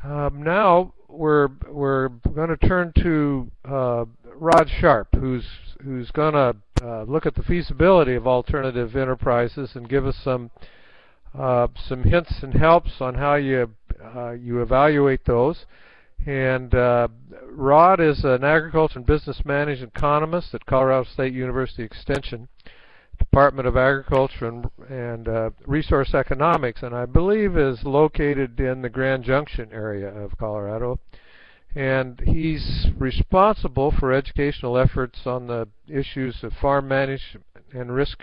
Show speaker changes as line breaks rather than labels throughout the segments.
Now we're going to turn to Rod Sharp, who's going to look at the feasibility of alternative enterprises and give us some hints and helps on how you evaluate those. And Rod is an agriculture and business management economist at Colorado State University Extension, Department of Agriculture and Resource Economics, and I believe is located in the Grand Junction area of Colorado. And he's responsible for educational efforts on the issues of farm management and risk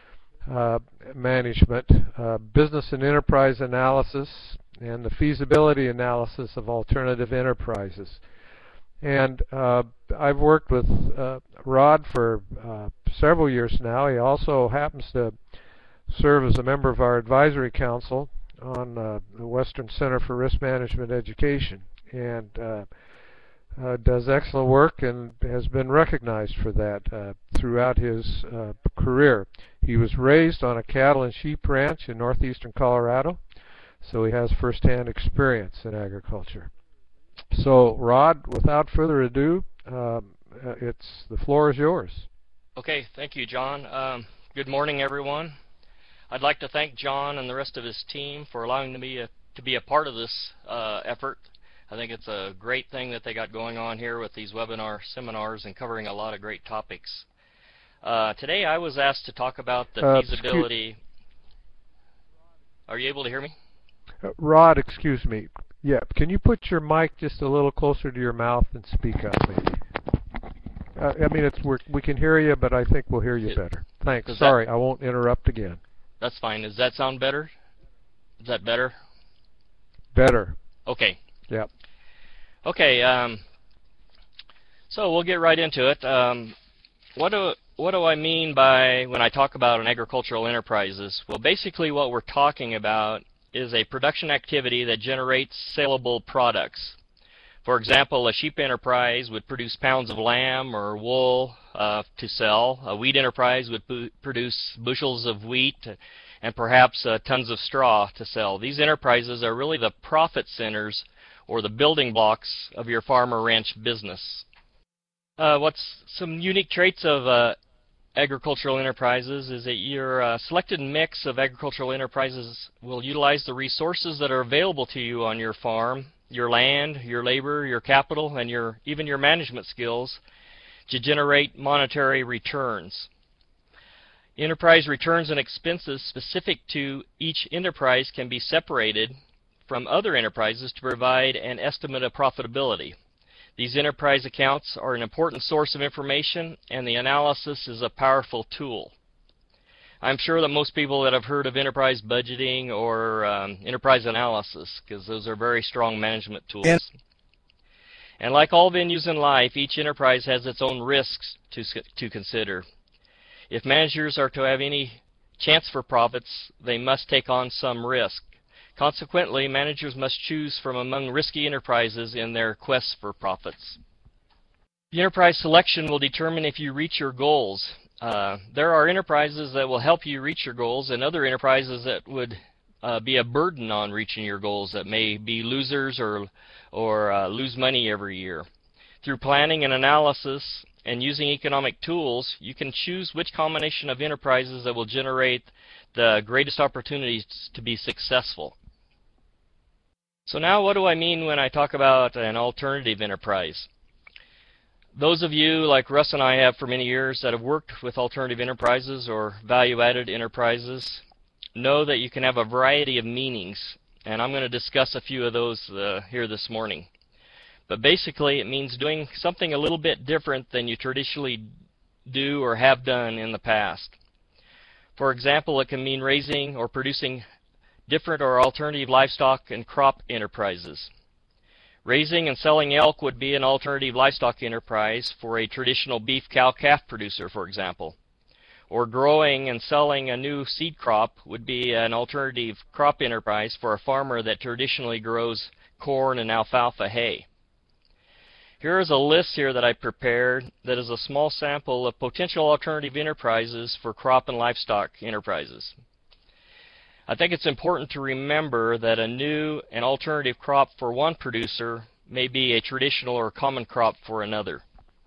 management, business and enterprise analysis, and the feasibility analysis of alternative enterprises. And I've worked with Rod for several years now. He also happens to serve as a member of our advisory council on the Western Center for Risk Management Education, and does excellent work and has been recognized for that throughout his career. He was raised on a cattle and sheep ranch in northeastern Colorado, so he has firsthand experience in agriculture. So, Rod, without further ado, the floor is yours.
Okay, thank you, John. Good morning, everyone. I'd like to thank John and the rest of his team for allowing me to be a part of this effort. I think it's a great thing that they got going on here with these webinar seminars and covering a lot of great topics. Today I was asked to talk about the feasibility. Are you able to hear me?
Rod, excuse me. Yeah, can you put your mic just a little closer to your mouth and speak up, maybe? I mean, we can hear you, but I think we'll hear you better. Thanks. Sorry, I won't interrupt again.
That's fine. Does that sound better? Is that better?
Better.
Okay.
Yep.
Okay. So we'll get right into it. What do I mean by when I talk about an agricultural enterprises? Well, basically what we're talking about is a production activity that generates saleable products. For example, a sheep enterprise would produce pounds of lamb or wool to sell. A wheat enterprise would produce bushels of wheat and perhaps tons of straw to sell. These enterprises are really the profit centers or the building blocks of your farm or ranch business. What's some unique traits of agricultural enterprises is that your selected mix of agricultural enterprises will utilize the resources that are available to you on your farm, your land, your labor, your capital, and even your management skills to generate monetary returns. Enterprise returns and expenses specific to each enterprise can be separated from other enterprises to provide an estimate of profitability. These enterprise accounts are an important source of information, and the analysis is a powerful tool. I'm sure that most people that have heard of enterprise budgeting or enterprise analysis, because those are very strong management tools. And like all venues in life, each enterprise has its own risks to consider. If managers are to have any chance for profits, they must take on some risk. Consequently, managers must choose from among risky enterprises in their quest for profits. The enterprise selection will determine if you reach your goals. There are enterprises that will help you reach your goals and other enterprises that would be a burden on reaching your goals, that may be losers or lose money every year. Through planning and analysis and using economic tools, you can choose which combination of enterprises that will generate the greatest opportunities to be successful. So now what do I mean when I talk about an alternative enterprise? Those of you like Russ and I have for many years that have worked with alternative enterprises or value-added enterprises know that you can have a variety of meanings, and I'm going to discuss a few of those here this morning. But basically it means doing something a little bit different than you traditionally do or have done in the past. For example, it can mean raising or producing different or alternative livestock and crop enterprises. Raising and selling elk would be an alternative livestock enterprise for a traditional beef cow-calf producer, for example. Or growing and selling a new seed crop would be an alternative crop enterprise for a farmer that traditionally grows corn and alfalfa hay. Here is a list here that I prepared that is a small sample of potential alternative enterprises for crop and livestock enterprises. I think it's important to remember that a new and alternative crop for one producer may be a traditional or common crop for another.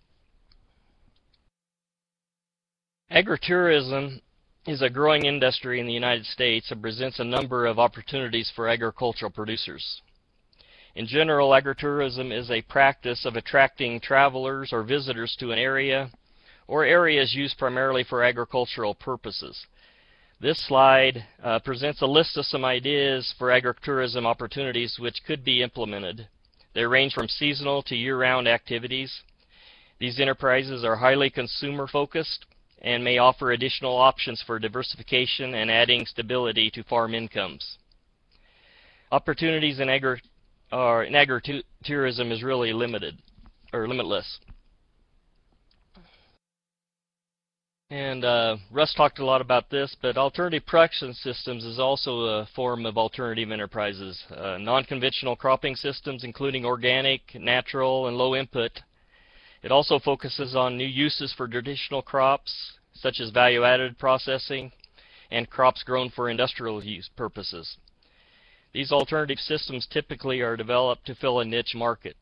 Agritourism is a growing industry in the United States and presents a number of opportunities for agricultural producers. In general, agritourism is a practice of attracting travelers or visitors to an area or areas used primarily for agricultural purposes. This slide presents a list of some ideas for agritourism opportunities which could be implemented. They range from seasonal to year-round activities. These enterprises are highly consumer-focused and may offer additional options for diversification and adding stability to farm incomes. Opportunities in agritourism is really limitless. And Russ talked a lot about this, but alternative production systems is also a form of alternative enterprises. Non-conventional cropping systems, including organic, natural, and low input. It also focuses on new uses for traditional crops, such as value-added processing, and crops grown for industrial use purposes. These alternative systems typically are developed to fill a niche market.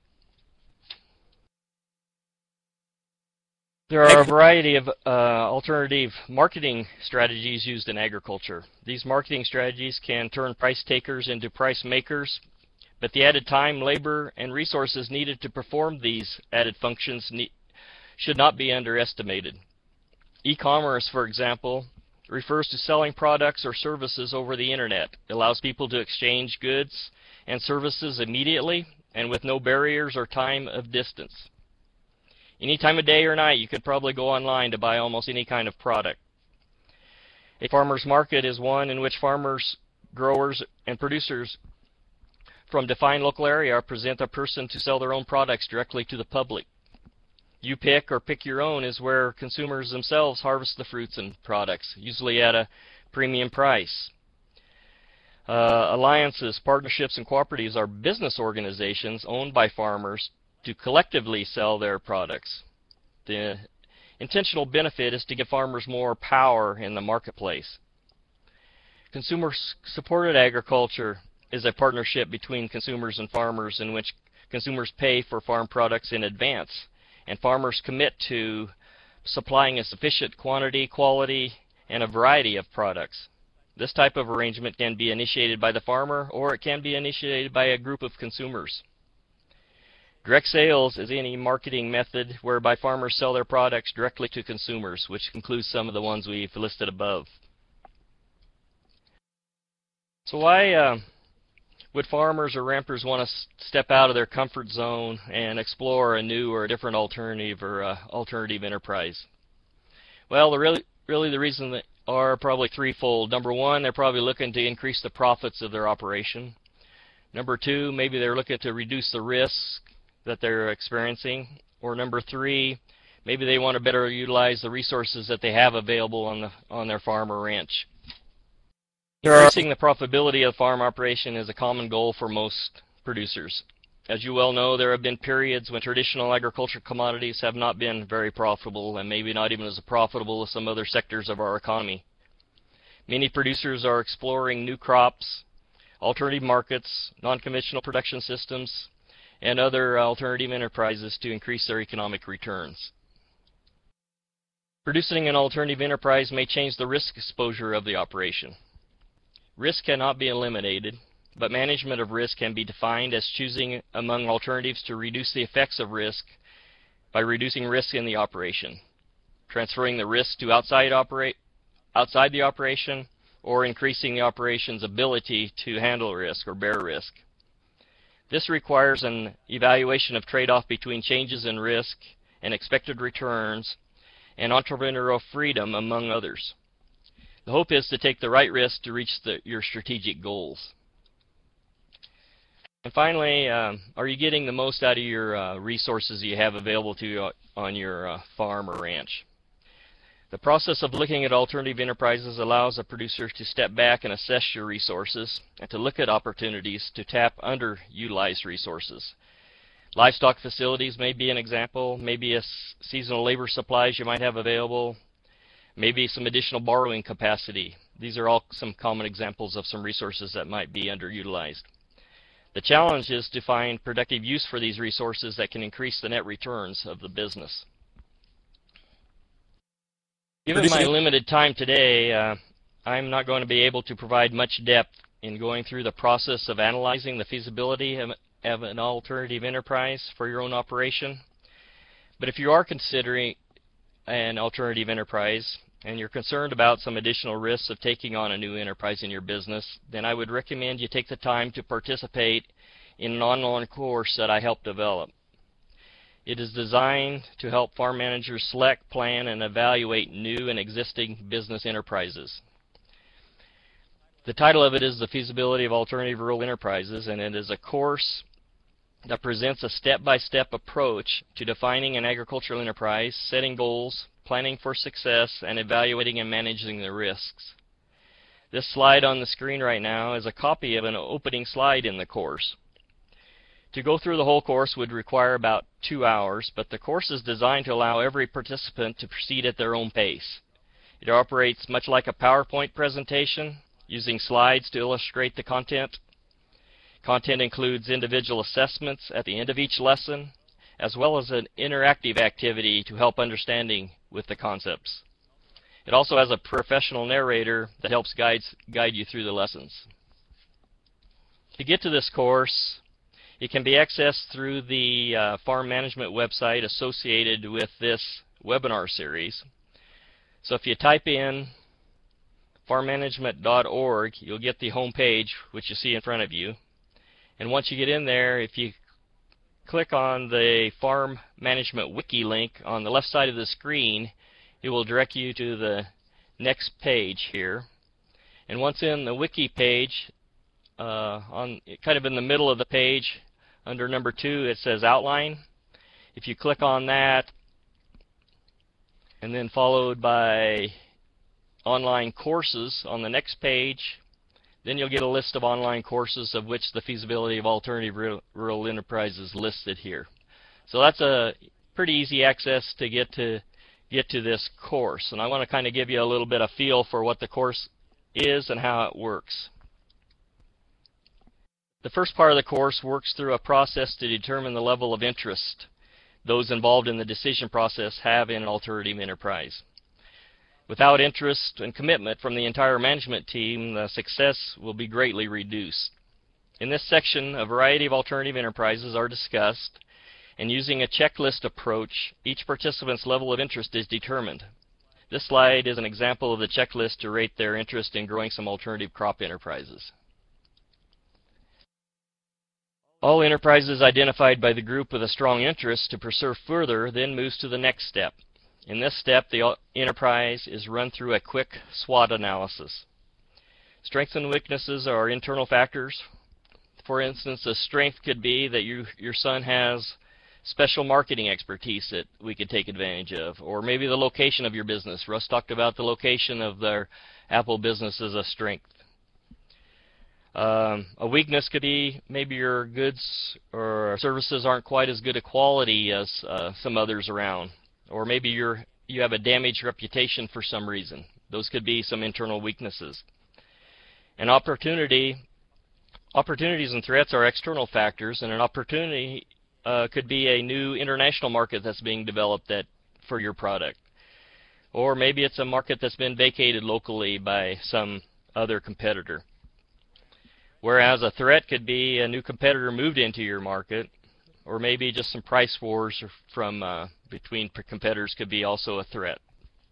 There are a variety of alternative marketing strategies used in agriculture. These marketing strategies can turn price takers into price makers, but the added time, labor, and resources needed to perform these added functions should not be underestimated. E-commerce, for example, refers to selling products or services over the internet. It allows people to exchange goods and services immediately and with no barriers or time of distance. Any time of day or night, you could probably go online to buy almost any kind of product. A farmer's market is one in which farmers, growers, and producers from defined local area present a person to sell their own products directly to the public. You pick or pick your own is where consumers themselves harvest the fruits and products, usually at a premium price. Alliances, partnerships, and cooperatives are business organizations owned by farmers to collectively sell their products. The intentional benefit is to give farmers more power in the marketplace. Consumer-supported agriculture is a partnership between consumers and farmers in which consumers pay for farm products in advance, and farmers commit to supplying a sufficient quantity, quality, and a variety of products. This type of arrangement can be initiated by the farmer, or it can be initiated by a group of consumers. Direct sales is any marketing method whereby farmers sell their products directly to consumers, which includes some of the ones we've listed above. So why would farmers or rampers want to step out of their comfort zone and explore a new or a different alternative or alternative enterprise? Well, really the reason are probably threefold. Number one, they're probably looking to increase the profits of their operation. Number two, maybe they're looking to reduce the risk that they're experiencing. Or number three, maybe they want to better utilize the resources that they have available on their farm or ranch. Increasing the profitability of farm operation is a common goal for most producers. As you well know, there have been periods when traditional agricultural commodities have not been very profitable, and maybe not even as profitable as some other sectors of our economy. Many producers are exploring new crops, alternative markets, non-conventional production systems, and other alternative enterprises to increase their economic returns. Producing an alternative enterprise may change the risk exposure of the operation. Risk cannot be eliminated, but management of risk can be defined as choosing among alternatives to reduce the effects of risk by reducing risk in the operation, transferring the risk to outside the operation, or increasing the operation's ability to handle risk or bear risk. This requires an evaluation of trade-off between changes in risk and expected returns and entrepreneurial freedom, among others. The hope is to take the right risk to reach your strategic goals. And finally, are you getting the most out of your resources you have available to you on your farm or ranch? The process of looking at alternative enterprises allows a producer to step back and assess your resources and to look at opportunities to tap underutilized resources. Livestock facilities may be an example, maybe seasonal labor supplies you might have available, maybe some additional borrowing capacity. These are all some common examples of some resources that might be underutilized. The challenge is to find productive use for these resources that can increase the net returns of the business. Given my limited time today, I'm not going to be able to provide much depth in going through the process of analyzing the feasibility of an alternative enterprise for your own operation. But if you are considering an alternative enterprise and you're concerned about some additional risks of taking on a new enterprise in your business, then I would recommend you take the time to participate in an online course that I helped develop. It is designed to help farm managers select, plan, and evaluate new and existing business enterprises. The title of it is The Feasibility of Alternative Rural Enterprises, and it is a course that presents a step-by-step approach to defining an agricultural enterprise, setting goals, planning for success, and evaluating and managing the risks. This slide on the screen right now is a copy of an opening slide in the course. To go through the whole course would require about 2 hours, but the course is designed to allow every participant to proceed at their own pace. It operates much like a PowerPoint presentation, using slides to illustrate the content. Content includes individual assessments at the end of each lesson, as well as an interactive activity to help understanding with the concepts. It also has a professional narrator that helps guide you through the lessons. To get to this course, it can be accessed through the farm management website associated with this webinar series. So if you type in farmmanagement.org, you'll get the home page, which you see in front of you. And once you get in there, if you click on the Farm Management Wiki link on the left side of the screen, it will direct you to the next page here. And once in the Wiki page, kind of in the middle of the page, under number 2, it says Outline. If you click on that, and then followed by Online Courses on the next page, then you'll get a list of online courses, of which the Feasibility of Alternative Rural Enterprise is listed here. So that's a pretty easy access to get to this course. And I want to kind of give you a little bit of feel for what the course is and how it works. The first part of the course works through a process to determine the level of interest those involved in the decision process have in an alternative enterprise. Without interest and commitment from the entire management team, the success will be greatly reduced. In this section, a variety of alternative enterprises are discussed, and using a checklist approach, each participant's level of interest is determined. This slide is an example of the checklist to rate their interest in growing some alternative crop enterprises. All enterprises identified by the group with a strong interest to pursue further then moves to the next step. In this step, the enterprise is run through a quick SWOT analysis. Strengths and weaknesses are internal factors. For instance, a strength could be that your son has special marketing expertise that we could take advantage of, or maybe the location of your business. Russ talked about the location of their apple business as a strength. A weakness could be maybe your goods or services aren't quite as good a quality as some others around. Or maybe you have a damaged reputation for some reason. Those could be some internal weaknesses. And opportunities and threats are external factors, and an opportunity could be a new international market that's being developed for your product. Or maybe it's a market that's been vacated locally by some other competitor. Whereas a threat could be a new competitor moved into your market, or maybe just some price wars from between competitors could be also a threat.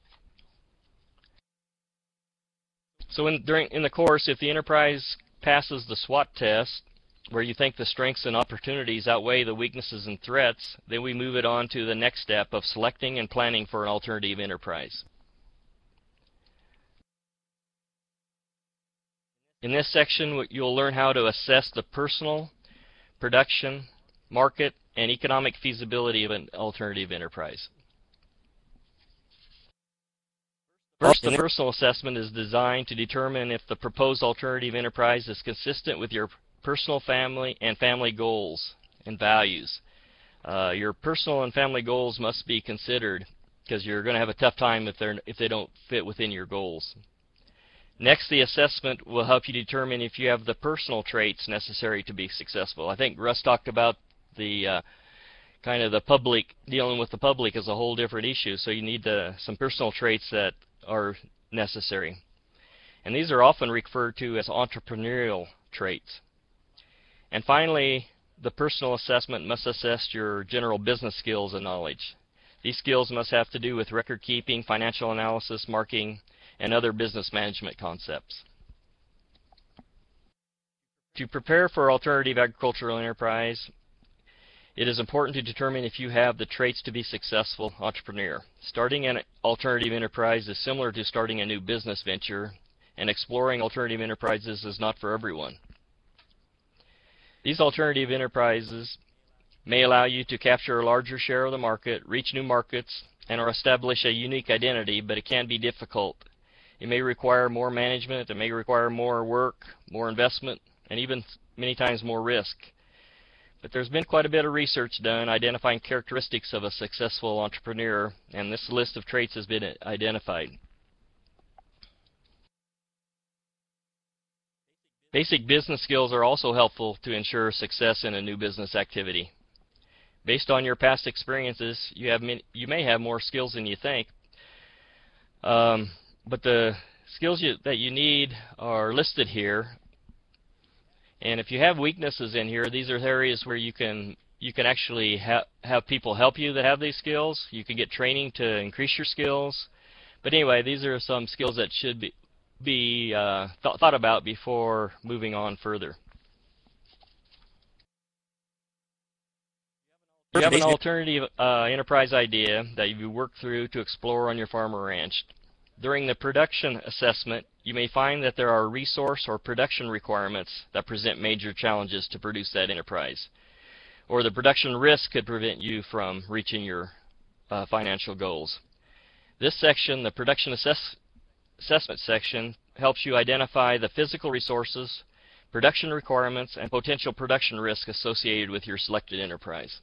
So in the course, if the enterprise passes the SWOT test, where you think the strengths and opportunities outweigh the weaknesses and threats, then we move it on to the next step of selecting and planning for an alternative enterprise. In this section, you'll learn how to assess the personal, production, market, and economic feasibility of an alternative enterprise. First, the personal assessment is designed to determine if the proposed alternative enterprise is consistent with your personal family goals and values. Your personal and family goals must be considered. because you're going to have a tough time if they don't fit within your goals. Next, the assessment will help you determine if you have the personal traits necessary to be successful. I think Russ talked about the kind of the public, dealing with the public is a whole different issue, so you need some personal traits that are necessary. And these are often referred to as entrepreneurial traits. And finally, the personal assessment must assess your general business skills and knowledge. These skills must have to do with record keeping, financial analysis, marketing, and other business management concepts. To prepare for alternative agricultural enterprise, it is important to determine if you have the traits to be a successful entrepreneur. Starting an alternative enterprise is similar to starting a new business venture, and exploring alternative enterprises is not for everyone. These alternative enterprises may allow you to capture a larger share of the market, reach new markets, and or establish a unique identity, but it can be difficult. It may require more management, it may require more work, more investment, and even many times more risk. But there's been quite a bit of research done identifying characteristics of a successful entrepreneur, and this list of traits has been identified. Basic business skills are also helpful to ensure success in a new business activity. Based on your past experiences, you may have more skills than you think, but the skills that you need are listed here. And if you have weaknesses in here, these are areas where you can actually have people help you that have these skills. You can get training to increase your skills. But anyway, these are some skills that should be thought about before moving on further. You have an alternative enterprise idea that you work through to explore on your farm or ranch. During the production assessment, you may find that there are resource or production requirements that present major challenges to produce that enterprise, or the production risk could prevent you from reaching your financial goals. This section, the production assessment section, helps you identify the physical resources, production requirements, and potential production risk associated with your selected enterprise.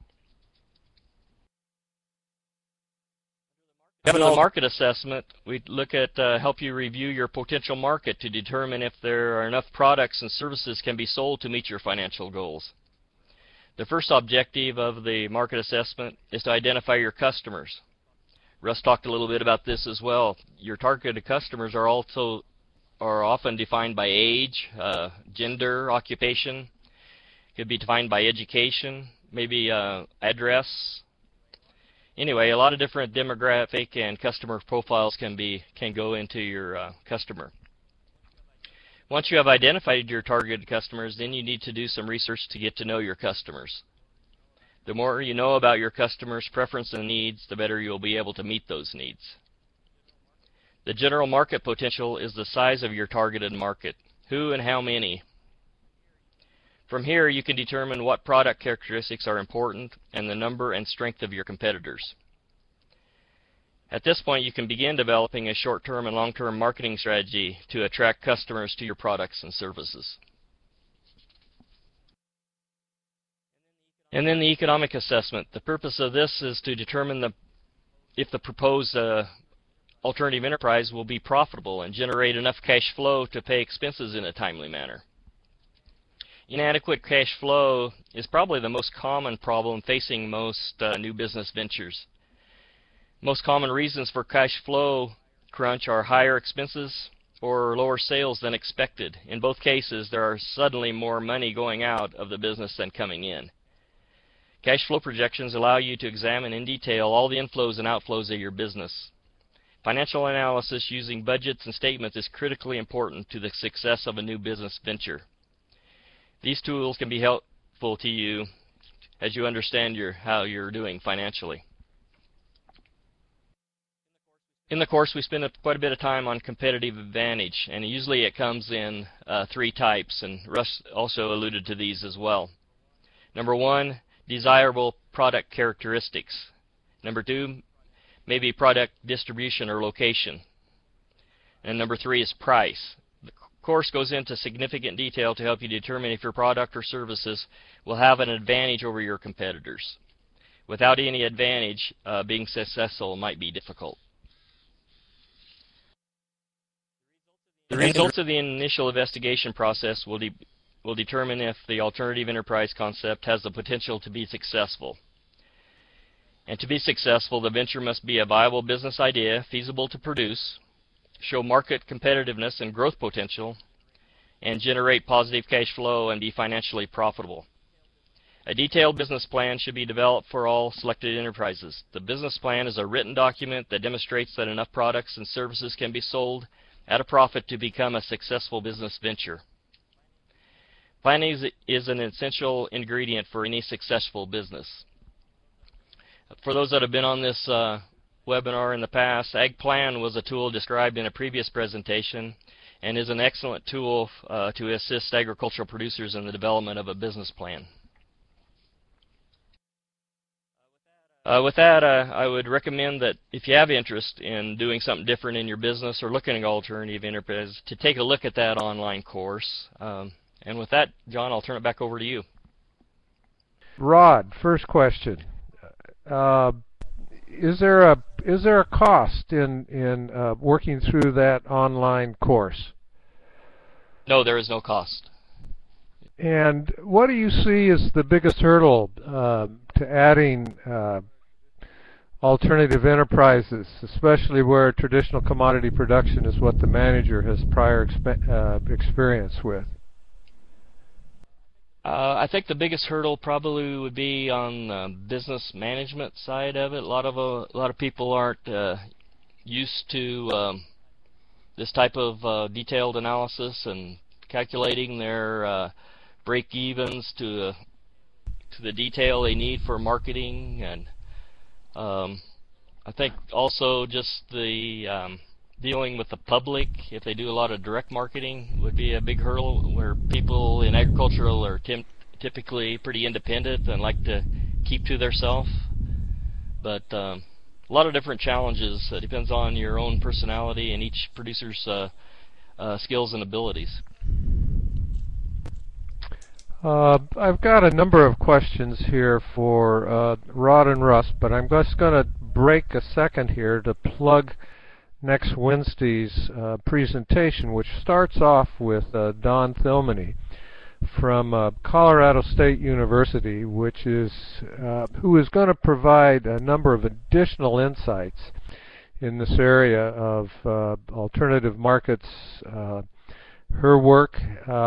In the market assessment, we look at help you review your potential market to determine if there are enough products and services can be sold to meet your financial goals. The first objective of the market assessment is to identify your customers. Russ talked a little bit about this as well. Your targeted customers are often defined by age, gender, occupation. Could be defined by education, maybe address. Anyway, a lot of different demographic and customer profiles can go into your customer. Once you have identified your targeted customers, then you need to do some research to get to know your customers. The more you know about your customers' preferences and needs, the better you'll be able to meet those needs. The general market potential is the size of your targeted market. Who and how many? From here, you can determine what product characteristics are important and the number and strength of your competitors. At this point, you can begin developing a short-term and long-term marketing strategy to attract customers to your products and services. And then the economic assessment. The purpose of this is to determine if the proposed alternative enterprise will be profitable and generate enough cash flow to pay expenses in a timely manner. Inadequate cash flow is probably the most common problem facing most new business ventures. Most common reasons for cash flow crunch are higher expenses or lower sales than expected. In both cases, there are suddenly more money going out of the business than coming in. Cash flow projections allow you to examine in detail all the inflows and outflows of your business. Financial analysis using budgets and statements is critically important to the success of a new business venture. These tools can be helpful to you as you understand how you're doing financially. In the course, we spend quite a bit of time on competitive advantage, and usually it comes in three types, and Russ also alluded to these as well. Number one, desirable product characteristics. Number two, maybe product distribution or location. And number three is price. The course goes into significant detail to help you determine if your product or services will have an advantage over your competitors. without any advantage, being successful might be difficult. The results of the initial investigation process will determine if the alternative enterprise concept has the potential to be successful. And to be successful, the venture must be a viable business idea, feasible to produce, show market competitiveness and growth potential, and generate positive cash flow and be financially profitable. A detailed business plan should be developed for all selected enterprises. The business plan is a written document that demonstrates that enough products and services can be sold at a profit to become a successful business venture. Planning is an essential ingredient for any successful business. For those that have been on this webinar in the past, AgPlan was a tool described in a previous presentation and is an excellent tool to assist agricultural producers in the development of a business plan. With that, I would recommend that if you have interest in doing something different in your business or looking at alternative enterprise, to take a look at that online course. And with that, John, I'll turn it back over to you.
Rod, first question. Is there a cost in working through that online course?
No, there is no cost.
And what do you see as the biggest hurdle to adding alternative enterprises, especially where traditional commodity production is what the manager has prior experience with?
I think the biggest hurdle probably would be on the business management side of it. A lot of people aren't used to this type of detailed analysis and calculating their break-evens to the detail they need for marketing, and I think also just the dealing with the public, if they do a lot of direct marketing, would be a big hurdle, where people in agricultural are typically pretty independent and like to keep to themselves. But a lot of different challenges. It depends on your own personality and each producer's skills and abilities.
I've got a number of questions here for Rod and Russ, but I'm just going to break a second here to plug next Wednesday's presentation, which starts off with Don Thilmany from Colorado State University, which is who is going to provide a number of additional insights in this area of alternative markets. Her work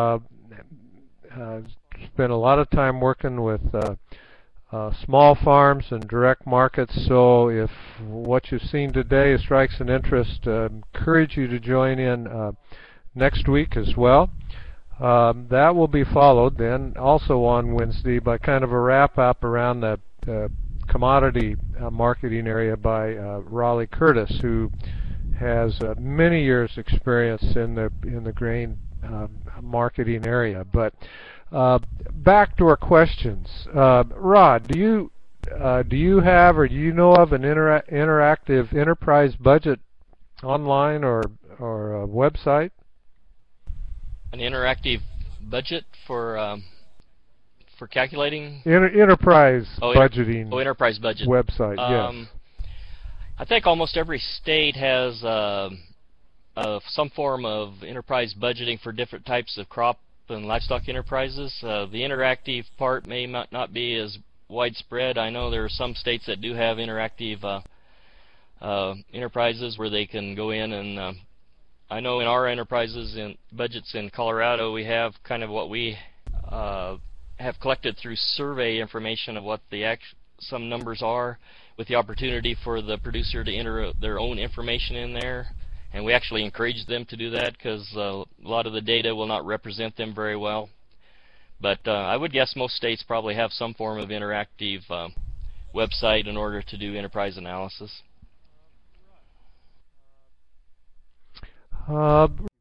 spent a lot of time working with small farms and direct markets, so if what you've seen today strikes an interest, encourage you to join in next week as well. That will be followed then also on Wednesday by kind of a wrap-up around the commodity marketing area by Raleigh Curtis, who has many years experience in the grain marketing area. But back to our questions. Rod, do you have or do you know of an interactive enterprise budget online or a website?
An interactive budget for calculating
enterprise budgeting.
Enterprise budget
website. Yes.
I think almost every state has some form of enterprise budgeting for different types of crop and livestock enterprises. The interactive part may not be as widespread. I know there are some states that do have interactive enterprises where they can go in and I know in our enterprises and budgets in Colorado, we have kind of what we have collected through survey information of what some numbers are, with the opportunity for the producer to enter their own information in there. And we actually encourage them to do that because a lot of the data will not represent them very well. But I would guess most states probably have some form of interactive website in order to do enterprise analysis.